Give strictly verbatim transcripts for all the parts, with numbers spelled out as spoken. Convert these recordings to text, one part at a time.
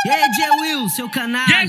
E aí, J. Will, seu canalha.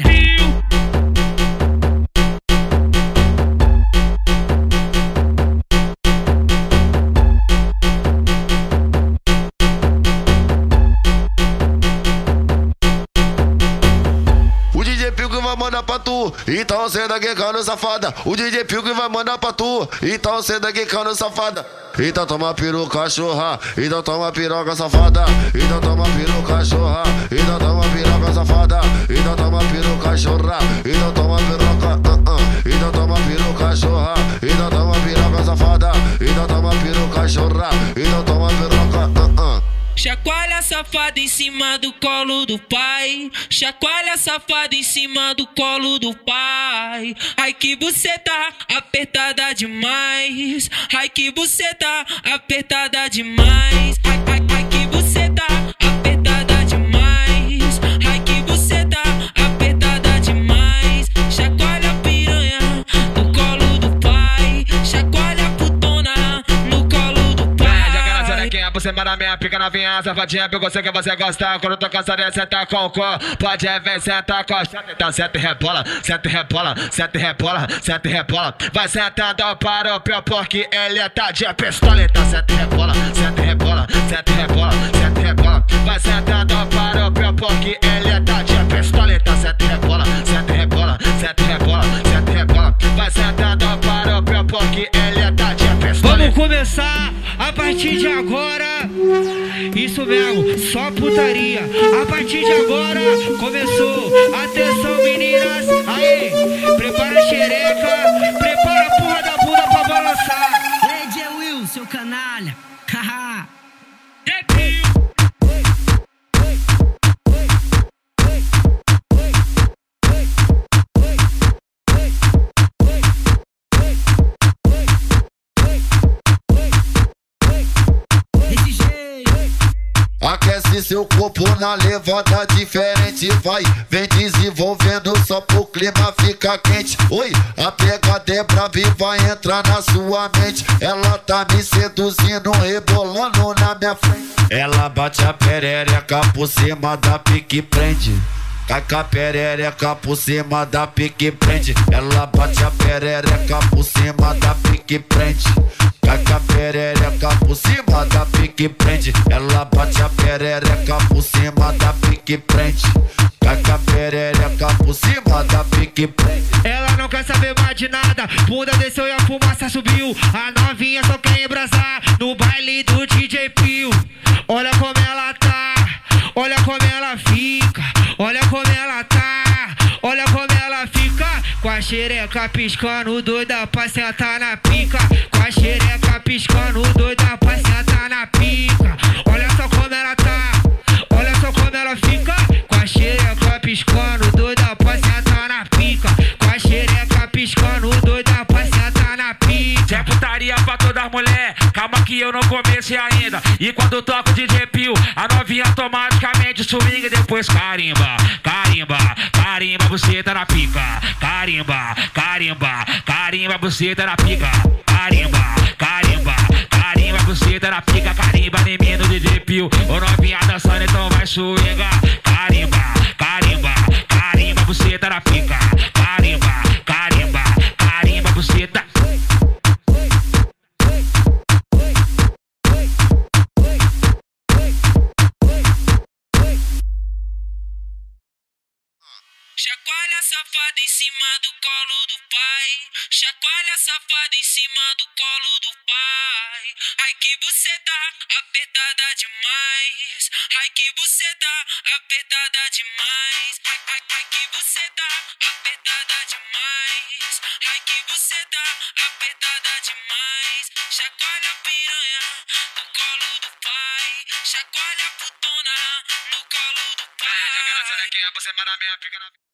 O D J Pio que vai mandar pra tu, então cê daqui cano safada. O D J Pio que vai mandar pra tu, então cê daqui cano safada. Então toma peru cachorra, então toma piroca safada. Então toma peru cachorra, então toma piroca safada. Então toma peru cachorra, então toma piroca, uh -uh. Então toma peru cachorra, então toma piroca safada. Então toma peru cachorra, então toma piroca, uh -uh. Chacoalha safada em cima do colo do pai. Chacoalha safada em cima do colo do pai. Ai que buceta apertada demais. Ai que buceta apertada demais. Ai, ai, ai que buceta apertada demais. Ai que buceta apertada demais. Chacoalha piranha no colo do pai. Chacoalha putona no colo do pai. Joga na sonequinha por cima da minha pica novinha. Safadinha, eu sei que você gosta. Quando eu tô cansado de sentar com o cor. Pode ver, senta com a então senta e rebola, senta e rebola, senta e rebola, senta e rebola. Vai sentando para o pé porque ele tá de pistola. Então senta e rebola, senta e rebola, senta e rebola, senta e rebola. Vai sentando para o pé porque ele tá de pistola. Então senta e rebola, senta e rebola, senta e rebola, senta e rebola. Vai sentando para o pé porque ele tá de pistola. Vamos começar a partir de agora. Isso mesmo, só putaria. A partir de agora começou. Atenção, meninas. Aí, prepara a xereca. Prepara a porra da bunda pra balançar. E aí, J. Will, seu canalha. Haha. Aquece seu corpo na levada diferente, vai. Vem desenvolvendo só pro clima ficar quente. Oi, a pegada é brava e vai entrar na sua mente. Ela tá me seduzindo, rebolando na minha frente. Ela bate a perereca por cima da pique prende. Cai com a perereca por cima da pique prende. Ela bate a perereca por cima da pique prende. Cai com a perereca por cima da pique prende. Ela bate a perereca por cima da pique prende. Cai com a perereca por cima da pique prende. Ela não quer saber mais de nada. Bunda desceu e a fumaça subiu. A novinha só quer embrasar no baile do D J Pio. Olha como ela tá, olha como ela fica. Olha como ela tá, olha como ela fica. Com a xereca piscando, doida pra sentar na pica. Com a xereca piscando, doida pra sentar na pica. Olha só como ela tá, olha só como ela fica. Com a xereca piscando, doida pra sentar na pica. Com a xereca piscando, doida pra sentar na pica. É putaria pra todas as mulheres, calma que eu não comecei ainda. E quando toco de D J Pio, a novinha automaticamente swing e depois carimba, carimba, carimba, você tá na pica. Carimba, carimba, carimba, você tá na pica. Carimba, carimba, carimba, você tá na pica. Carimba, menino de D J Pio, ô novinha dançando, então vai swingar. Carimba, carimba, carimba, você tá na pica. Carimba, carimba, carimba, você tá. Chacoalha safada em cima do colo do pai. Chacoalha safada em cima do colo do pai. Ai que buceta apertada demais. Ai que buceta apertada demais. Ai, ai, ai que buceta apertada demais. Ai que buceta apertada demais. Chacoalha piranha no colo do pai. Chacoalha putona no colo do pai. Joga na sonequinha por cima da minha pica novinha.